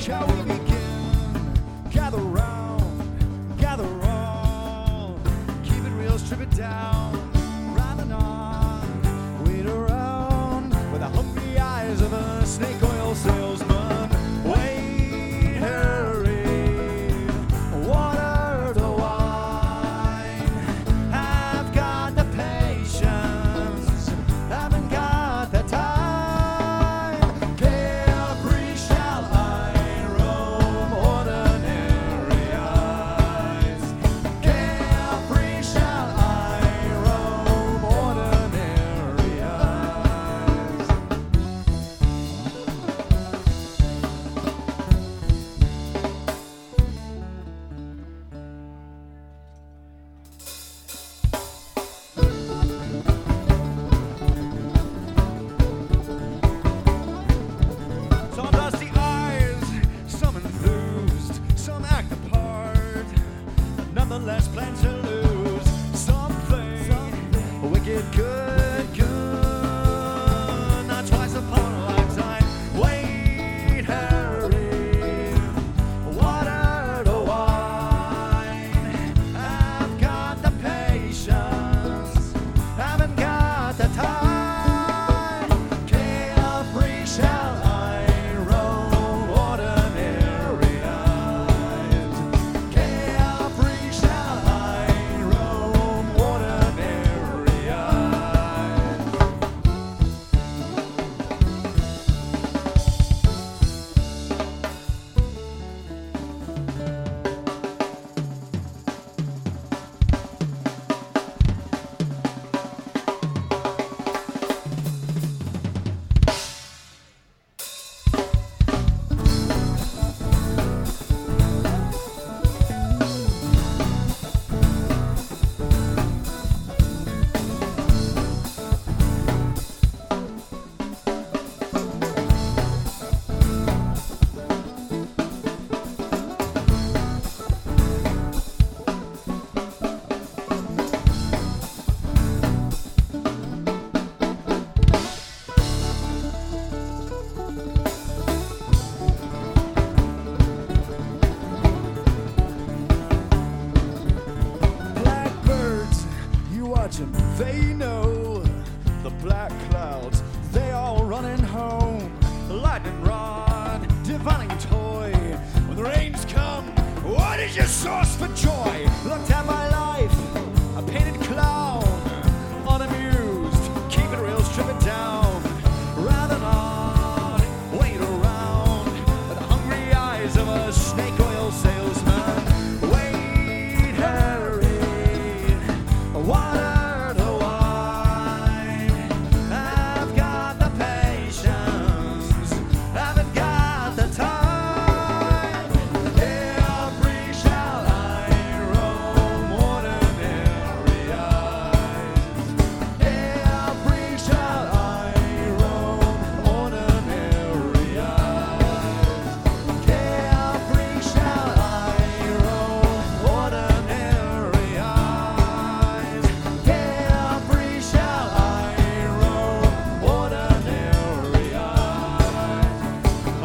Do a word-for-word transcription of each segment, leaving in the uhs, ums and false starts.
Shall we begin? Gather round, gather round. Keep it real, strip it down. Rather not wait around with the hungry eyes of a snake oil salesman. Wait, hurry, water to wine. I've got the patience, haven't got the time. Carefree shall I roam ordinary eyes. Carefree shall I roam ordinary eyes. Some dusty eyes, some enthused, some act the part, nonetheless plan to lose something wicked good, good. Not twice upon a lifetime. Wait, hurry, water to wine. I've got the patience, haven't got the time. Carefree shall I roam ordinary eyes. Carefree shall I roam ordinary eyes. Blackbirds, you watch 'em, they know the black clouds, they all running home. Lightning rod, divining toy, when the rains come, what is your source for joy? Looked at my life, a painted clown, unamused, keep it real, strip it down. Rather not wait around with the hungry eyes of a snake oil salesman. Wait, hurry, water to wine. I've got the patience, haven't got the time. Carefree shall I roam ordinary eyes. Carefree shall I roam ordinary eyes. Carefree shall I roam ordinary eyes. Carefree shall I roam ordinary eyes. Oh,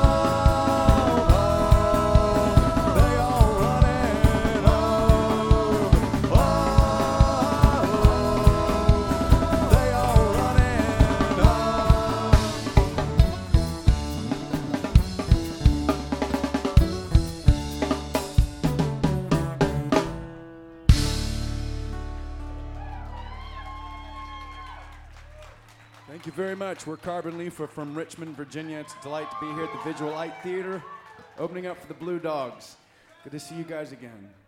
oh, they all running. Oh, oh, they all running. Oh. Thank you very much. We're Carbon Leaf. We're from Richmond, Virginia. It's a delight to be here at the Visual Light Theater, opening up for the Blue Dogs. Good to see you guys again.